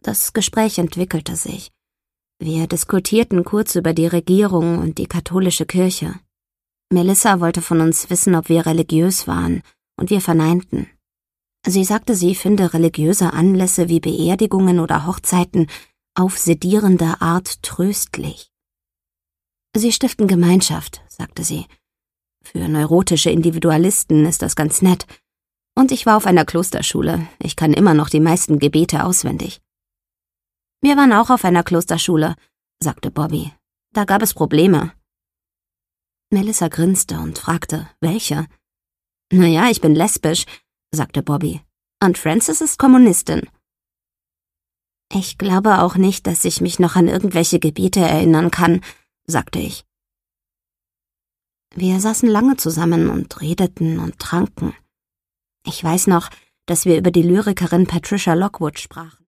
Das Gespräch entwickelte sich. Wir diskutierten kurz über die Regierung und die katholische Kirche. Melissa wollte von uns wissen, ob wir religiös waren, und wir verneinten. Sie sagte, sie finde religiöse Anlässe wie Beerdigungen oder Hochzeiten auf sedierende Art tröstlich. Sie stiften Gemeinschaft, sagte sie. Für neurotische Individualisten ist das ganz nett. Und ich war auf einer Klosterschule. Ich kann immer noch die meisten Gebete auswendig. Wir waren auch auf einer Klosterschule, sagte Bobby. Da gab es Probleme. Melissa grinste und fragte, welche? »Naja, ich bin lesbisch«, sagte Bobby. »Und Frances ist Kommunistin.« »Ich glaube auch nicht, dass ich mich noch an irgendwelche Gebete erinnern kann«, sagte ich. Wir saßen lange zusammen und redeten und tranken. Ich weiß noch, dass wir über die Lyrikerin Patricia Lockwood sprachen.